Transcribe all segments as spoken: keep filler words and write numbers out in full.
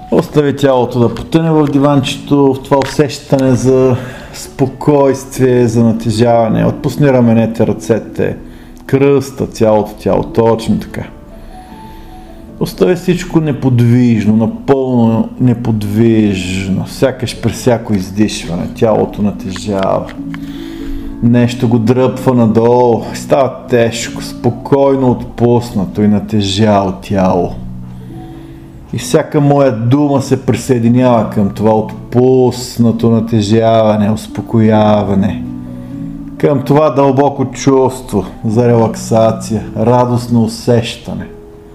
Остави тялото да потъне в диванчето, в това усещане за спокойствие, за натежаване. Отпусни раменете, ръцете, кръста, цялото тяло, точно така. Остави всичко неподвижно, напълно неподвижно, сякаш при всяко издишване, тялото натежава. Нещо го дръпва надолу, става тежко, спокойно отпуснато и натежало тяло. И всяка моя дума се присъединява към това отпуснато натежаване, успокояване. Към това дълбоко чувство за релаксация, радостно усещане.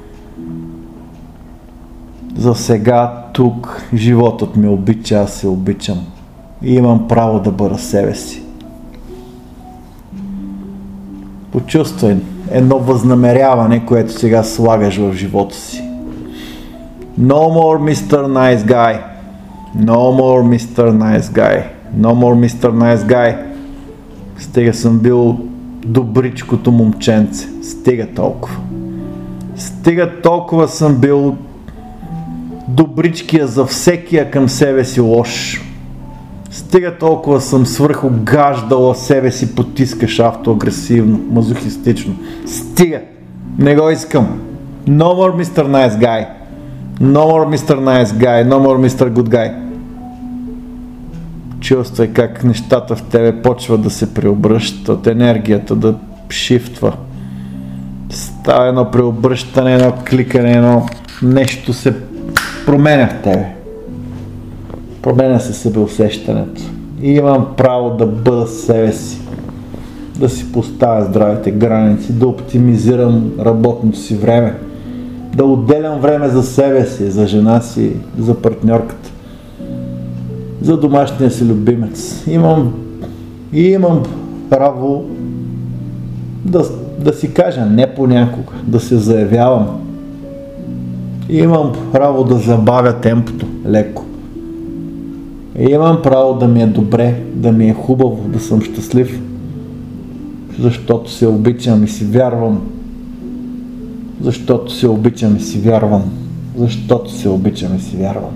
За сега, тук, животът ми обича, аз се обичам. И имам право да бъда себе си. Почувствай едно възнамеряване, което сега слагаш в живота си. No more мистер Nice Guy. No more мистер Nice Guy. No more мистер Nice Guy. Стига съм бил добричкото момченце. Стига толкова. Стига толкова съм бил добричкия за всекия към себе си лош. Стига толкова съм свръхогаждала себе си, потискаш автоагресивно, мазохистично. Стига! Не го искам. No more мистер Nice Guy. No more мистер Nice Guy. No more мистер Good Guy. Чувствай как нещата в тебе почват да се преобръщат, енергията да шифтва. Става едно преобръщане, едно кликане, едно нещо се променя в тебе. Променя се себеусещането. И имам право да бъда себе си. Да си поставя здравите граници, да оптимизирам работното си време. Да отделям време за себе си, за жена си, за партньорката. За домашния си любимец. Имам, и имам право да, да си кажа не понякога, да се заявявам. И имам право да забавя темпото леко. И имам право да ми е добре, да ми е хубаво, да съм щастлив. Защото се обичам и си вярвам. Защото се обичам и си вярвам. Защото се обичам и си вярвам.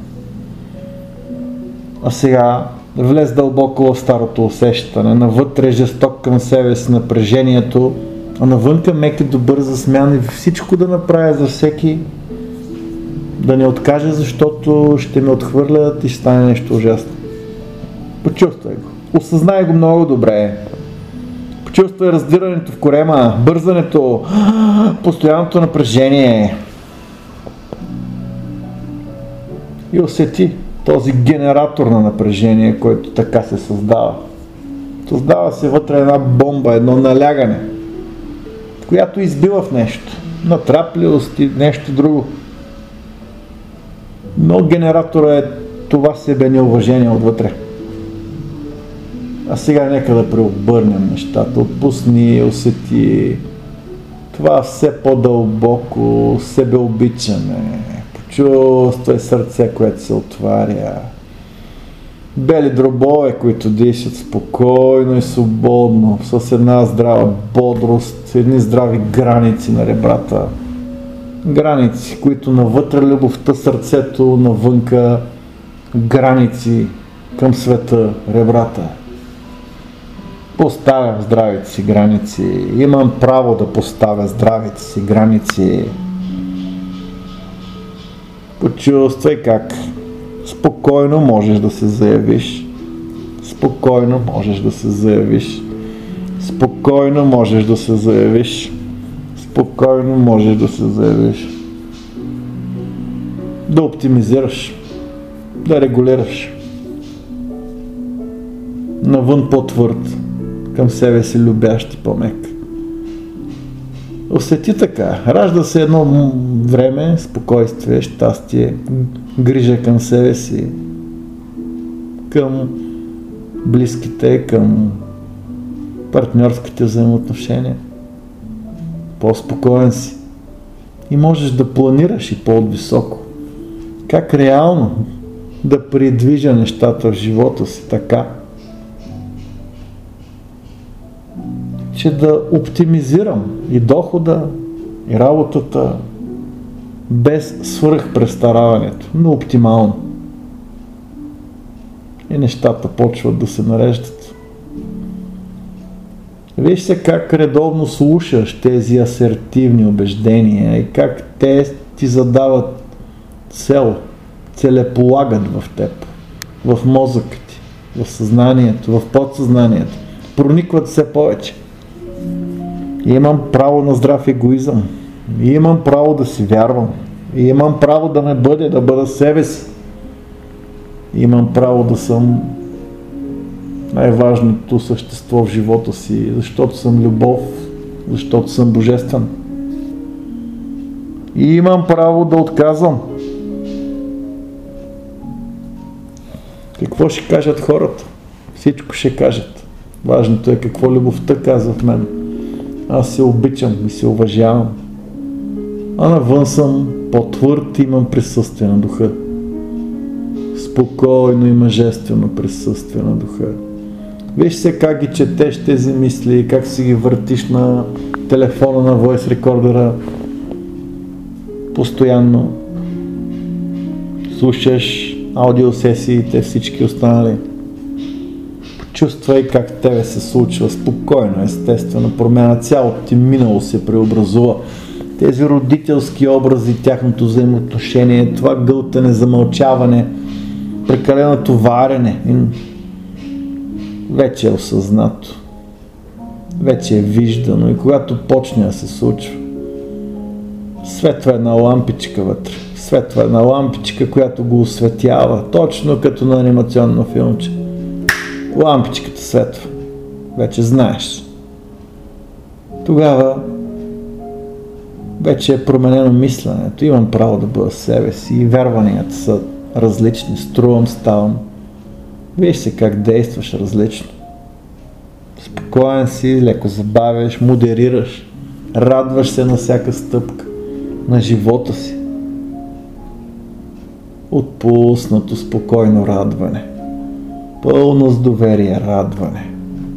А сега влез дълбоко в старото усещане. Навътре жесток към себе си напрежението, а навънка мек и добър за смяна и всичко да направя за всеки. Да не откажа, защото ще ме отхвърлят и ще стане нещо ужасно. Почувствай го. Осъзнай го много добре. Почувствай раздирането в корема, бързането, постоянното напрежение. И усети този генератор на напрежение, който така се създава. Създава се вътре една бомба, едно налягане, която избива в нещо. Натрапливост и нещо друго. Но генератора е това себе неуважение отвътре. А сега нека да преобърнем нещата. Отпусни, усети това все по-дълбоко себеобичане. Почувствай сърце, което се отваря. Бели дробове, които дишат спокойно и свободно, с една здрава бодрост, едни здрави граници на ребрата. Граници, които навътре любовта, сърцето, навънка граници към света, ребрата. Поставям здравите си граници. Имам право да поставя здравите си граници. Почувствай как спокойно можеш да се заявиш. Спокойно можеш да се заявиш. Спокойно можеш да се заявиш. Спокойно можеш да се заявиш. Да оптимизираш. Да регулираш. Навън по-твърд. Към себе си любящ и по-мек. Усети така. Ражда се едно време, спокойствие, щастие, грижа към себе си, към близките, към партньорските взаимоотношения. По-спокоен си. И можеш да планираш и по-високо. Как реално да придвижа нещата в живота си така, че да оптимизирам и дохода, и работата, без свръхпрестараването, но оптимално. И нещата почват да се нареждат. Виж се как редовно слушаш тези асертивни убеждения и как те ти задават цел, целеполагат в теб, в мозъка ти, в съзнанието, в подсъзнанието. Проникват все повече. И имам право на здрав егоизъм. И имам право да си вярвам. И имам право да не бъде, да бъда себе си. И имам право да съм най-важното същество в живота си, защото съм любов, защото съм божествен. И имам право да отказвам. Какво ще кажат хората? Всичко ще кажат. Важното е какво любовта казва в мен. Аз се обичам и се уважавам. А навън съм по-твърд и имам присъствие на духа. Спокойно и мъжествено присъствие на духа. Виж се как ги четеш тези мисли, как си ги въртиш на телефона, на voice рекордера. Постоянно слушаш аудиосесиите, всички останали. Почувствай как тебе се случва спокойно, естествено, промяна, цялото ти минало се преобразува. Тези родителски образи, тяхното взаимоотношение, това гълтане, замълчаване, прекаленото варене, вече е осъзнато, вече е виждано и когато почне да се случва, светва една лампичка вътре, светва една лампичка, която го осветява, точно като на анимационно филмче. Лампичката светва, вече знаеш. Тогава вече е променено мисленето, имам право да бъда себе си и вярванията са различни, струвам, ставам. Виж се как действаш различно. Спокоен си, леко забавяш, модерираш, радваш се на всяка стъпка, на живота си. Отпуснато, спокойно радване. Пълно с доверие радване.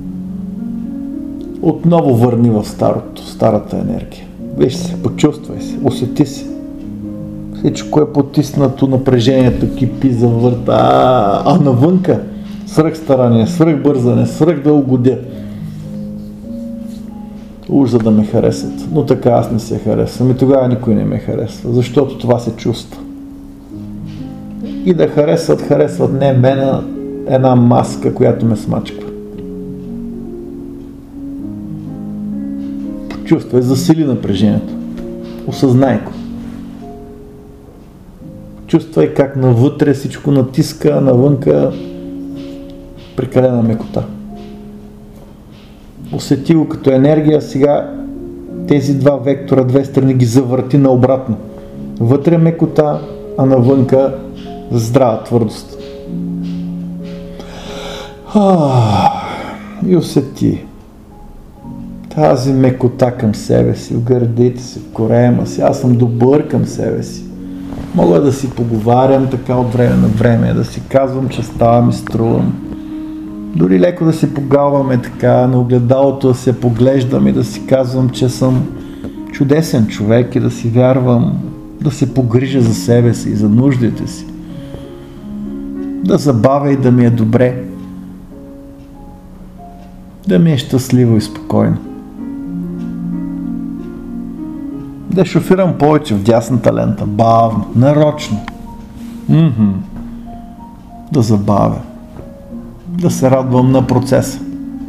Отново върни в старото, старата енергия. Виж се, почувствай се, усети се. Всичко е потиснато, напрежението кипи, завърта, а, а навънка свръх старание, свръх бързане, свръх да угодя. Уж за да ме харесат, но така аз не се харесвам и тогава никой не ме харесва, защото това се чувства. И да харесват, харесват не мен, една маска, която ме смачква. Почувствай, засили напрежението. Осъзнай го. Чувствай как навътре всичко натиска, а навънка прекалена мекота. Усети го като енергия, сега тези два вектора, две страни ги завърти наобратно. Вътре мекота, а навънка здрава твърдост. И усети тази мекота към себе си, в гърдите си, в корема си. Аз съм добър към себе си. Мога да си поговарям така от време на време, да си казвам, че ставам и струвам. Дори леко да си погалваме така, на огледалото да се поглеждам и да си казвам, че съм чудесен човек и да си вярвам, да се погрижа за себе си и за нуждите си. Да забавя и да ми е добре. Да ми е щастливо и спокойно. Да шофирам повече в дясната лента, бавно, нарочно. Mm-hmm. Да забавя. Да се радвам на процеса.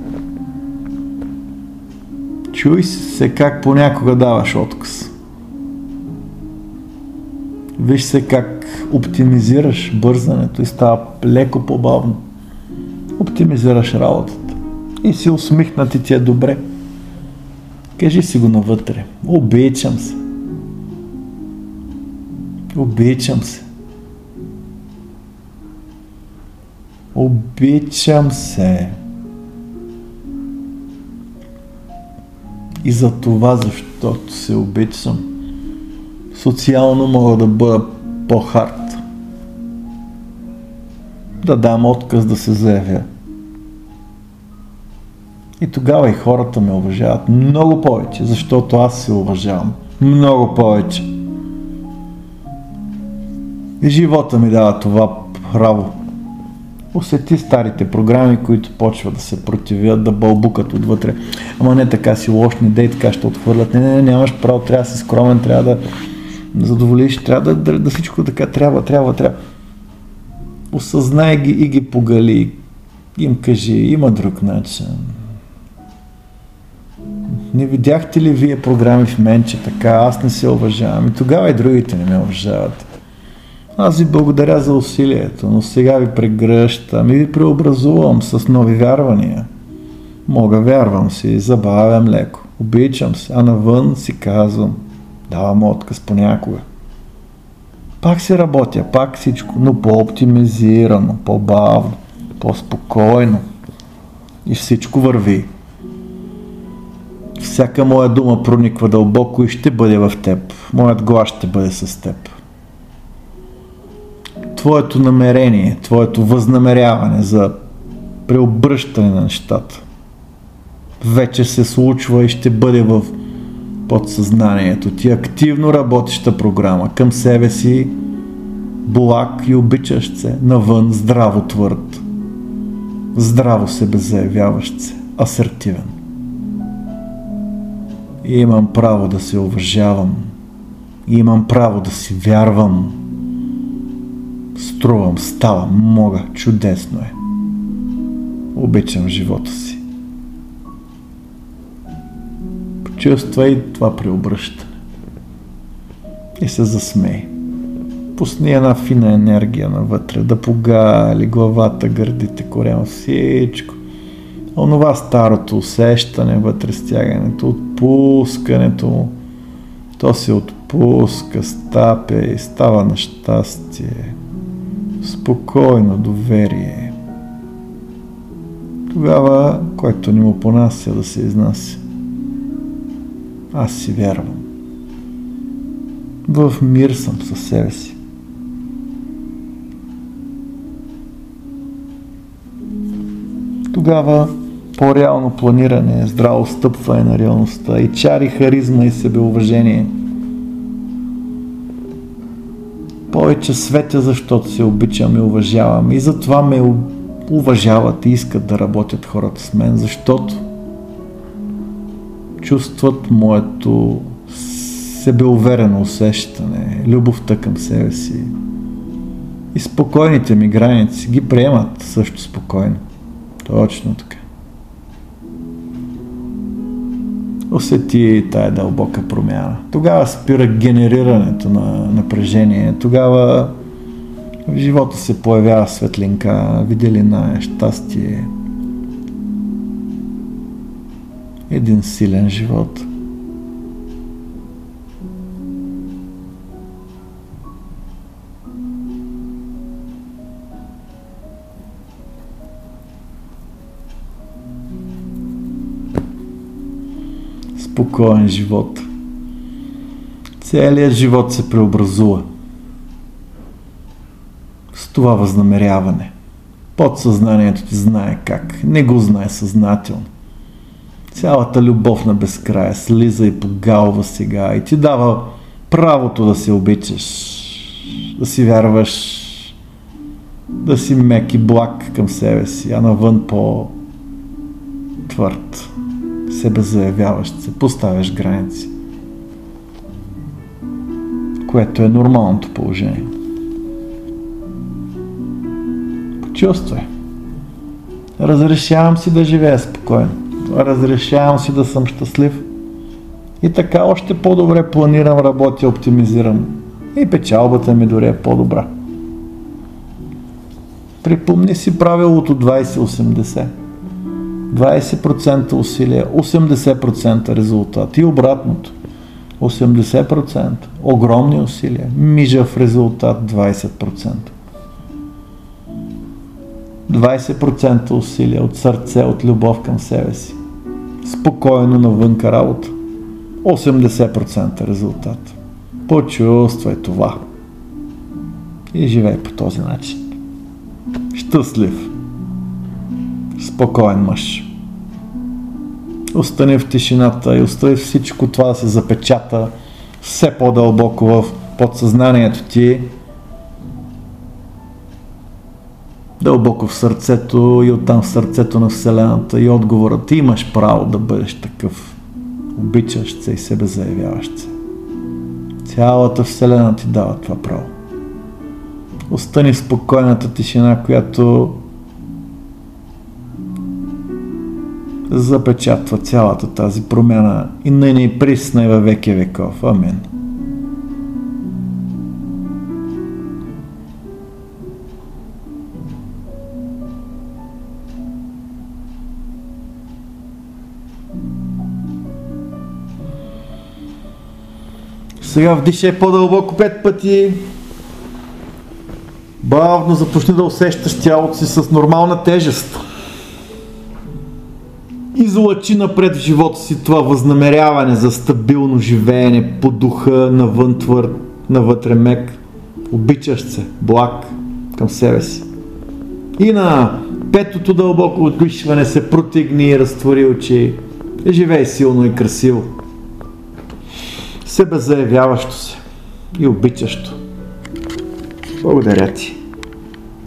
Чуй се как понякога даваш отказ. Виж се как оптимизираш бързането и става леко по-бавно. Оптимизираш работата. И си усмихнат и ти е добре. Кажи си го навътре. Обичам се. Обичам се. Обичам се. И за това, защото се обичам, социално мога да бъда по-хард. Да дам отказ да се заявя. И тогава и хората ме уважават много повече, защото аз се уважавам много повече. И живота ми дава това право. Усети старите програми, които почват да се противят, да бълбукат отвътре. Ама не така си лош, не дей така ще отхвърлят. Не, не, не, нямаш право, трябва да си скромен, трябва да задоволиш, трябва да, да, да всичко така трябва, трябва, трябва. Осъзнай ги и ги погали. Им кажи, има друг начин. Не видяхте ли вие програми в мен, че така, аз не се уважавам и тогава и другите не ме уважават. Аз ви благодаря за усилието, но сега ви прегръщам и ви преобразувам с нови вярвания. Мога, вярвам си, забавям леко, обичам се, а навън си казвам, давам отказ понякога. Пак си работя, пак всичко, но по-оптимизирано, по-бавно, по-спокойно и всичко върви. Всяка моя дума прониква дълбоко и ще бъде в теб. Моят глас ще бъде с теб. Твоето намерение, твоето възнамеряване за преобръщане на нещата вече се случва и ще бъде в подсъзнанието ти. Активно работеща програма към себе си, благ и обичащ се, навън здраво твърд, здраво себе заявяващ се, асертивен. И имам право да се уважавам, и имам право да си вярвам. Струвам, ставам, мога, чудесно е. Обичам живота си. Почувствай това преобръщане. И се засмей. Пусни една фина енергия навътре, да погали главата, гърдите, корема, всичко. Онова старото усещане, вътре стягането, отпускането му. То се отпуска, стапя и става на щастие. Спокойно доверие. Тогава, който не му понася да се изнася. Аз си вярвам. В мир съм със себе си. Тогава по-реално планиране, здраво стъпване на реалността и чари, харизма и себеуважение. Повече светя, защото се обичам и уважавам. И затова ме уважават и искат да работят хората с мен, защото чувстват моето себеуверено усещане, любовта към себе си. И спокойните ми граници ги приемат също спокойно. Точно така. Усети тая дълбока промяна. Тогава спира генерирането на напрежение. Тогава в живота се появява светлинка, виделина, щастие. Един силен живот. Спокоен живот. Целият живот се преобразува с това възнамеряване. Подсъзнанието ти знае как, не го знае съзнателно. Цялата любов на безкрая слиза и погалва сега и ти дава правото да се обичаш, да си вярваш, да си мек и благ към себе си, а навън по-твърд. Себе заявяващ се, поставяш граници, което е нормалното положение. Почувствай. Разрешавам си да живея спокойно. Разрешавам си да съм щастлив. И така още по-добре планирам, работя, оптимизирам. И печалбата ми дори е по-добра. Припомни си правилото двайсет осемдесет. двайсет процента усилия, осемдесет процента резултат и обратното. осемдесет процента огромни усилия, мижав резултат двайсет процента. двайсет процента усилия от сърце, от любов към себе си. Спокойно навънка работа. осемдесет процента резултат. Почувствай това. И живей по този начин. Щастлив. Спокоен мъж. Остани в тишината и остави всичко това да се запечата все по-дълбоко в подсъзнанието ти дълбоко в сърцето и оттам в сърцето на Вселената и отговорът: ти имаш право да бъдеш такъв обичащ се и себе заявяващ се. Цялата Вселена ти дава това право. Остани в спокойната тишина, която запечатва цялата тази промяна и не ни приснай във веки веков. Амин. Сега вдишай по-дълбоко пет пъти. Бавно започни да усещаш тялото си с нормална тежест. Излъчи напред в живота си това възнамеряване за стабилно живеене по духа, навън твърд, навътре мек, обичащ се, благ към себе си. И на петото дълбоко отдишване се протегни и разтвори очи. Живей силно и красиво. Себе заявяващо се и обичащо. Благодаря ти.